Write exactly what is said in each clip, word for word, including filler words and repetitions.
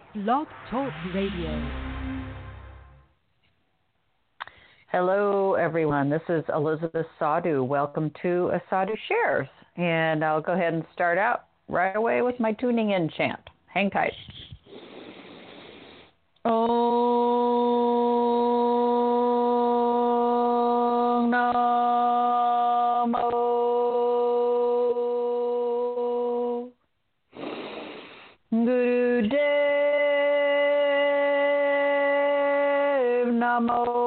Blog Talk Radio. Hello, everyone. This is Elizabeth Sadhu. Welcome to A Sadhu Shares. And I'll go ahead and start out right away with my tuning in chant. Hang tight. Om Namo Gurudev Namo.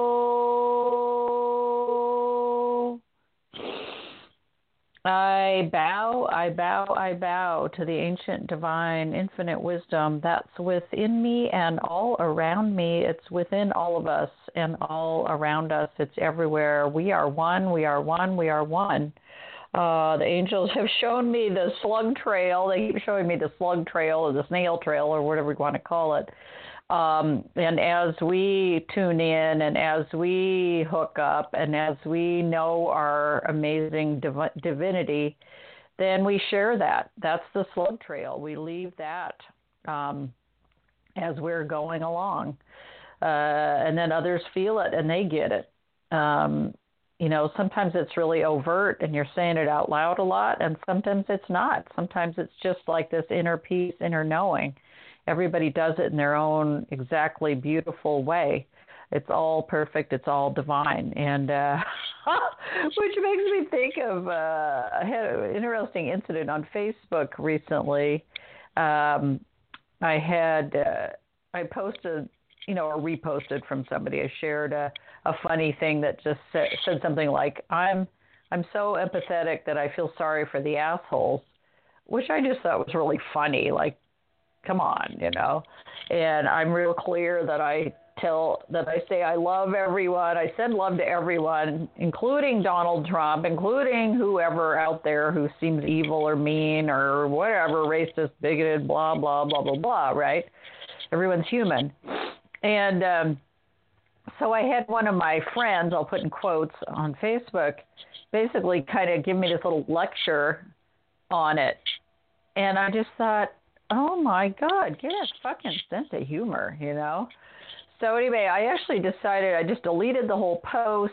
I bow, I bow, I bow to the ancient, divine, infinite wisdom that's within me and all around me. It's within all of us and all around us. It's everywhere. We are one, we are one, we are one. Uh, the angels have shown me the slug trail. They keep showing me the slug trail or the snail trail or whatever you want to call it. Um, and as we tune in and as we hook up and as we know our amazing div- divinity, then we share that. That's the slug trail. We leave that um, as we're going along. Uh, and then others feel it and they get it. Um, you know, sometimes it's really overt and you're saying it out loud a lot, and sometimes it's not. Sometimes it's just like this inner peace, inner knowing. Everybody does it in their own exactly beautiful way. It's all perfect. It's all divine. And uh, which makes me think of, uh, I had an interesting incident on Facebook recently. Um, I had, uh, I posted, you know, or reposted from somebody. I shared a, a funny thing that just said, said something like, I'm, I'm so empathetic that I feel sorry for the assholes, which I just thought was really funny. Like, come on, you know. And I'm real clear that I tell, that I say I love everyone. I send love to everyone, including Donald Trump, including whoever out there who seems evil or mean or whatever, racist, bigoted, blah, blah, blah, blah, blah, right? Everyone's human. And um, so I had one of my friends, I'll put in quotes on Facebook, basically kind of give me this little lecture on it. And I just thought, oh my God, get a fucking sense of humor, you know? So anyway, I actually decided, I just deleted the whole post.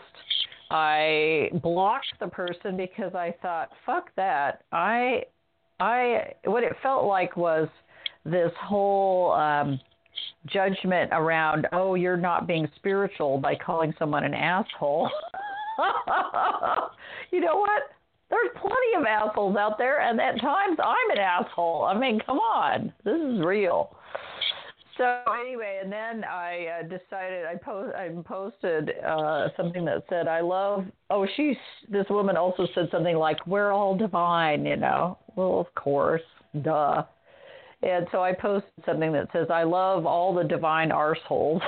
I blocked the person because I thought, fuck that. I, I, what it felt like was this whole um, judgment around, oh, you're not being spiritual by calling someone an asshole. You know what? There's plenty of assholes out there, and at times I'm an asshole. I mean, come on. This is real. So anyway, and then I uh, decided, I, post, I posted uh, something that said, I love, oh, she's, this woman also said something like, we're all divine, you know. Well, of course, duh. And so I posted something that says, I love all the divine arseholes.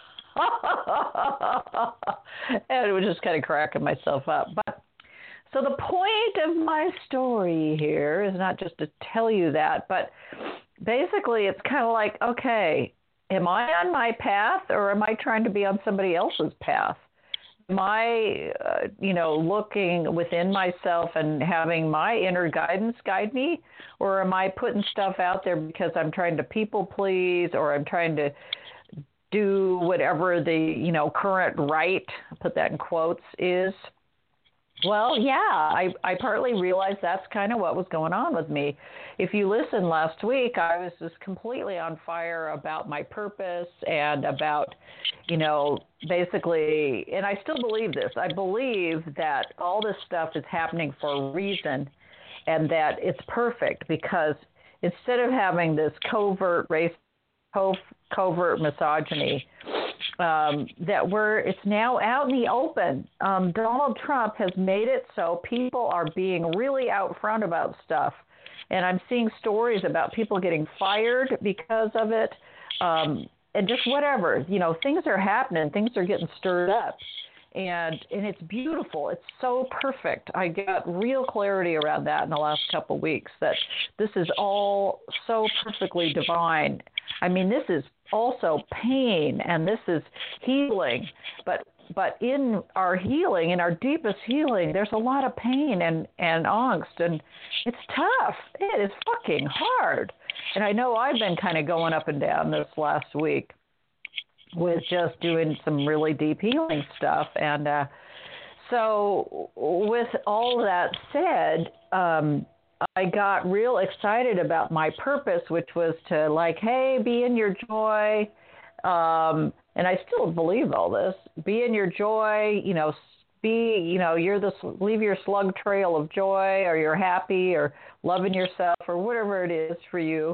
And it was just kind of cracking myself up. But so the point of my story here is not just to tell you that, but basically it's kind of like, okay, am I on my path or am I trying to be on somebody else's path? Am I, uh, you know, looking within myself and having my inner guidance guide me? Or am I putting stuff out there because I'm trying to people please or I'm trying to do whatever the, you know, current right, put that in quotes, is? Well, yeah, I, I partly realized that's kind of what was going on with me. If you listened last week, I was just completely on fire about my purpose and about, you know, basically, and I still believe this. I believe that all this stuff is happening for a reason and that it's perfect because instead of having this covert race, covert misogyny, Um, that we're, it's now out in the open. Um, Donald Trump has made it so people are being really out front about stuff. And I'm seeing stories about people getting fired because of it. Um, and just whatever, you know, things are happening, things are getting stirred up. And and it's beautiful. It's so perfect. I got real clarity around that in the last couple of weeks, that this is all so perfectly divine. I mean, this is also pain and this is healing. But but in our healing, in our deepest healing, there's a lot of pain and, and angst. And it's tough. It is fucking hard. And I know I've been kind of going up and down this last week with just doing some really deep healing stuff. And uh, so with all that said, um, I got real excited about my purpose, which was to like, hey, be in your joy. Um, and I still believe all this. Be in your joy, you know, be, you know, you're the, leave your slug trail of joy, or you're happy or loving yourself or whatever it is for you.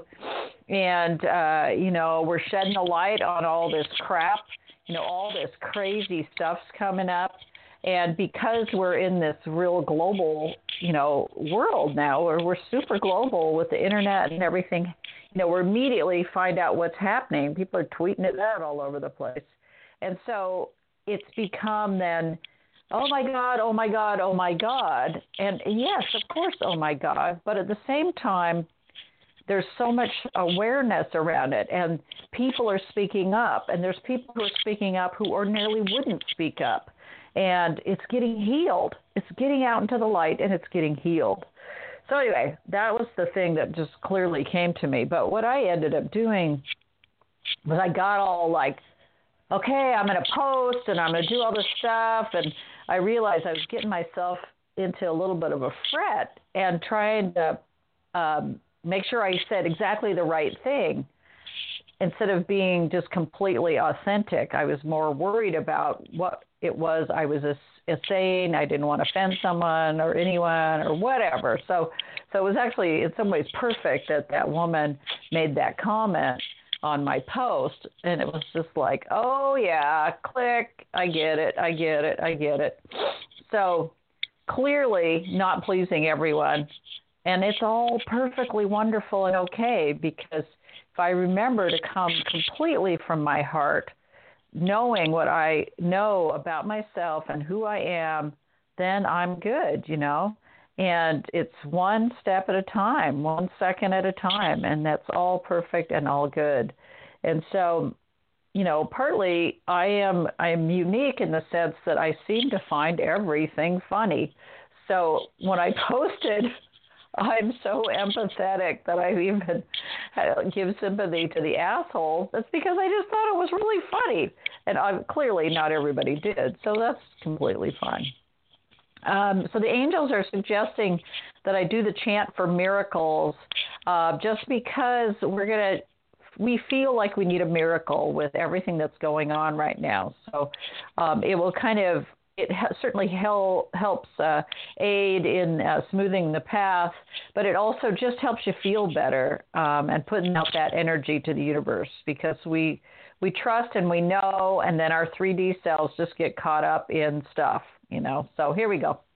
And, uh, you know, we're shedding a light on all this crap, you know, all this crazy stuff's coming up. And because we're in this real global, you know, world now, where we're super global with the internet and everything, you know, we immediately find out what's happening. People are tweeting it out all over the place. And so it's become then, oh my God, oh my God, oh my God. And yes, of course, oh my God. But at the same time, there's so much awareness around it, and people are speaking up, and there's people who are speaking up who ordinarily wouldn't speak up. And it's getting healed. It's getting out into the light, and it's getting healed. So anyway, that was the thing that just clearly came to me. But what I ended up doing was I got all like, okay, I'm going to post, and I'm going to do all this stuff. And I realized I was getting myself into a little bit of a fret and trying to um, make sure I said exactly the right thing. Instead of being just completely authentic, I was more worried about what it was I was saying. I didn't want to offend someone or anyone or whatever. So, so it was actually in some ways perfect that that woman made that comment on my post, and it was just like, oh yeah, click, I get it, I get it, I get it. So clearly not pleasing everyone, and it's all perfectly wonderful and okay, because if I remember to come completely from my heart, knowing what I know about myself and who I am, then I'm good, you know. And it's one step at a time, one second at a time, and that's all perfect and all good. And so, you know, partly I am I am unique in the sense that I seem to find everything funny. So when I posted, I'm so empathetic that I even give sympathy to the assholes. That's because I just thought it was really funny. And I, clearly not everybody did, so that's completely fine. Um, so the angels are suggesting that I do the chant for miracles uh, just because we're going to, we feel like we need a miracle with everything that's going on right now. So um, it will kind of, it ha- certainly hel- helps uh, aid in uh, smoothing the path, but it also just helps you feel better um, and putting out that energy to the universe, because we we trust and we know, and then our three D cells just get caught up in stuff, you know. So here we go.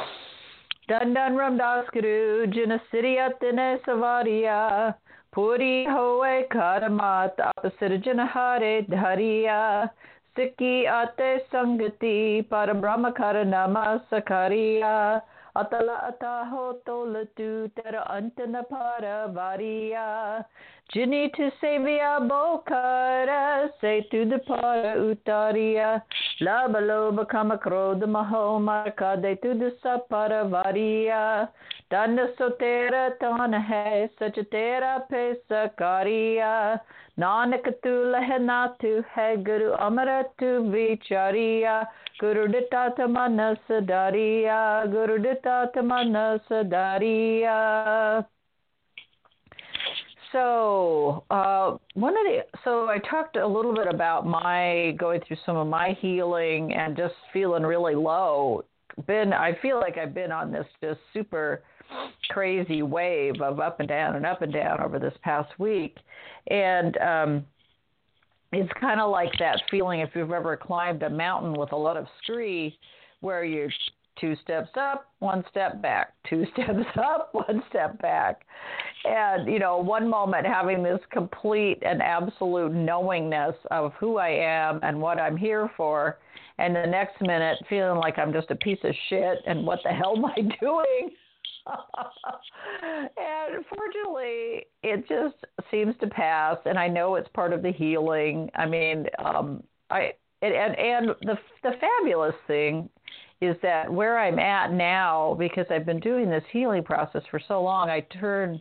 Dandan ram das guru jina siriya tene savariya puri hoye karamat apasir jina hare dhariya Sikhi ate sangati parabrahma karanama sakariya atala ataho tolatu tera antana paravariya Jini tu sevya bokara se tu de para utariya laba loba kama krodha maho markade tu de saparavariya danda sotera tana hai sach tera pe sakariya Nanak tu lehna tu hai guru amara tu vichariya guru ditta tamana sadariya guru ditta tamana sadariya. So uh, one of the so I talked a little bit about my going through some of my healing and just feeling really low. Been I feel like I've been on this just super crazy wave of up and down and up and down over this past week, and um, it's kind of like that feeling if you've ever climbed a mountain with a lot of scree, where you're two steps up, one step back, two steps up, one step back. And, you know, one moment having this complete and absolute knowingness of who I am and what I'm here for, and the next minute feeling like I'm just a piece of shit and what the hell am I doing? And fortunately, it just seems to pass, and I know it's part of the healing. I mean, um, I and and the the fabulous thing is that where I'm at now, because I've been doing this healing process for so long, I turn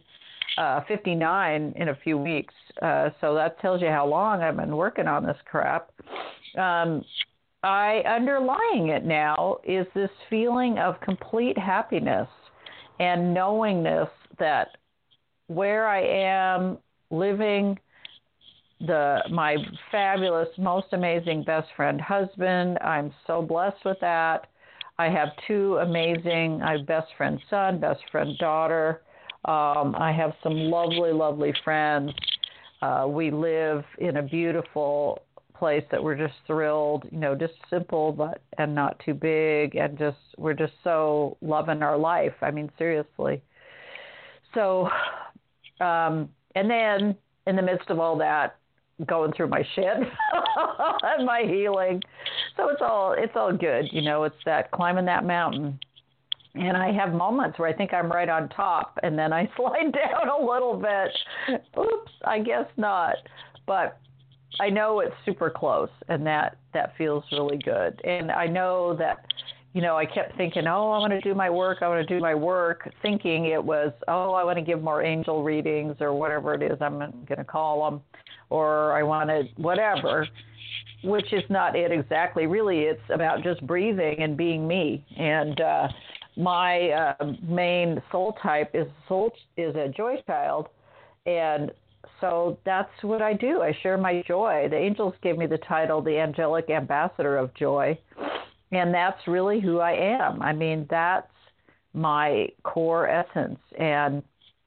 uh, fifty-nine in a few weeks. Uh, so that tells you how long I've been working on this crap. Um, I underlying it now is this feeling of complete happiness and knowingness that where I am living, the my fabulous, most amazing best friend husband, I'm so blessed with that. I have two amazing, I have best friend son, best friend daughter. Um, I have some lovely, lovely friends. Uh, we live in a beautiful place that we're just thrilled, you know, just simple but and not too big, and just we're just so loving our life. I mean, seriously. So, um, and then in the midst of all that, going through my shit and my healing. So it's all it's all good, you know, it's that climbing that mountain. And I have moments where I think I'm right on top and then I slide down a little bit. Oops, I guess not. But I know it's super close, and that, that feels really good. And I know that, you know, I kept thinking, oh, I want to do my work, I want to do my work, thinking it was, oh, I want to give more angel readings or whatever it is I'm going to call them, or I want to whatever, which is not it exactly. Really, it's about just breathing and being me. And uh, my uh, main soul type is soul is a joy child, and so that's what I do. I share my joy. The angels gave me the title, the angelic ambassador of joy. And that's really who I am. I mean, that's my core essence. And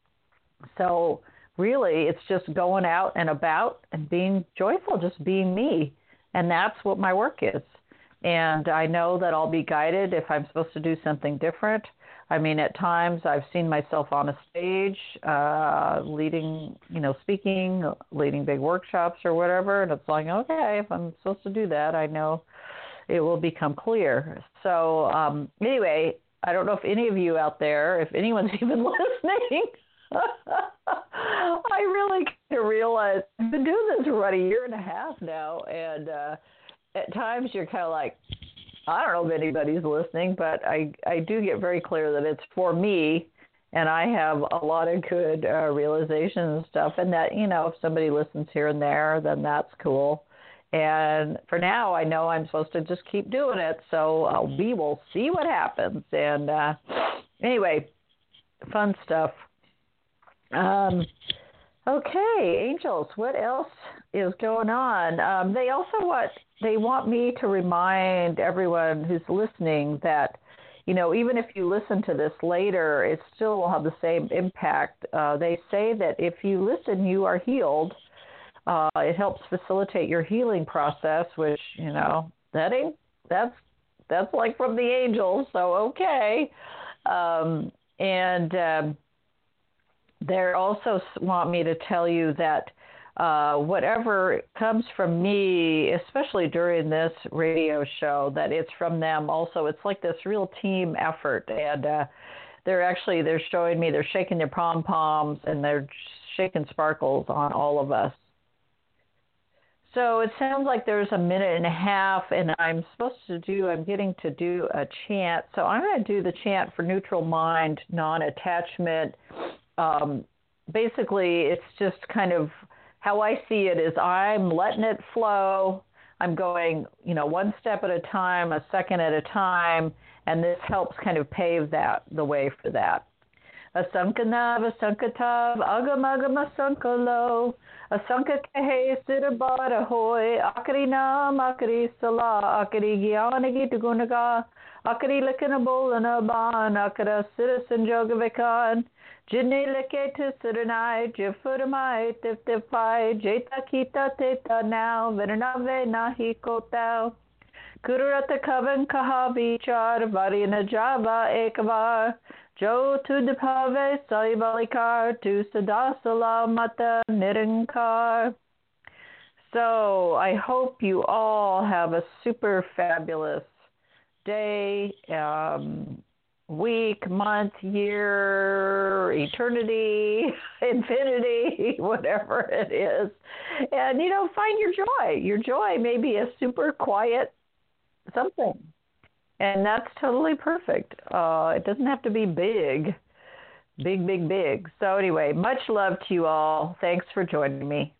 so really it's just going out and about and being joyful, just being me. And that's what my work is. And I know that I'll be guided if I'm supposed to do something different. I mean, at times I've seen myself on a stage, uh, leading, you know, speaking, leading big workshops or whatever. And it's like, okay, if I'm supposed to do that, I know it will become clear. So um, anyway, I don't know if any of you out there, if anyone's even listening, I really kind of realized I've been doing this for about a year and a half now. And uh, at times you're kind of like, I don't know if anybody's listening, but I, I do get very clear that it's for me, and I have a lot of good uh, realizations and stuff, and that, you know, if somebody listens here and there, then that's cool. And for now, I know I'm supposed to just keep doing it, so uh, we will see what happens. And uh, anyway, fun stuff. Um, okay, angels, what else is going on? Um, they also want they want me to remind everyone who's listening that, you know, even if you listen to this later, it still will have the same impact. Uh, they say that if you listen, you are healed. Uh, it helps facilitate your healing process, which, you know, that ain't, that's, that's like from the angels, so okay. Um, and um, they also want me to tell you that uh, whatever comes from me, especially during this radio show, that it's from them also. It's like this real team effort, and uh, they're actually, they're showing me, they're shaking their pom-poms, and they're shaking sparkles on all of us. So it sounds like there's a minute and a half, and I'm supposed to do, I'm getting to do a chant. So I'm going to do the chant for neutral mind, non-attachment. Um, basically, it's just kind of how I see it is I'm letting it flow. I'm going, you know, one step at a time, a second at a time, and this helps kind of pave that the way for that. Asankanav, Asankatav, Agamagama Sankalo, Asanka Kehe Siddhabara Hoy, Akari Nam, Akari Salah, Akari Gyanagi Tugunaga, Akari Likanabolana Ban, Akara Citizen Jogavikan, Jinne Leketa Sidanai, Jifudamai, Tiftifai, Jeta Kita Teta now, Venanave Nahi Kotao, Kurata Kavan Kahavichar, Varina Java Ekavar, Jo to the Pave, Saibalikar, to Sadasala Mata Nirankar. So I hope you all have a super fabulous day, um, week, month, year, eternity, infinity, whatever it is. And, you know, find your joy. Your joy may be a super quiet something. And that's totally perfect. Uh, it doesn't have to be big. Big, big, big. So anyway, much love to you all. Thanks for joining me.